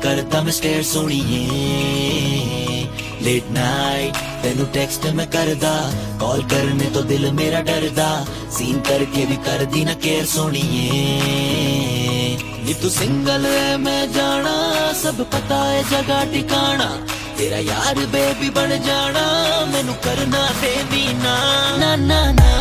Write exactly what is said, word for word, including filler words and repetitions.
करता मैं स्टेयर सोनिए लेट नाइट तेनू टेक्स्ट मैं करदा कॉल करने तो दिल मेरा डरदा सीन करके भी कर दी ना केयर सोनिए नी तू सिंगल है मैं जाना सब पता है जगह ठिकाना तेरा यार बेबी बन जाना मैनू करना देवी ना ना ना ना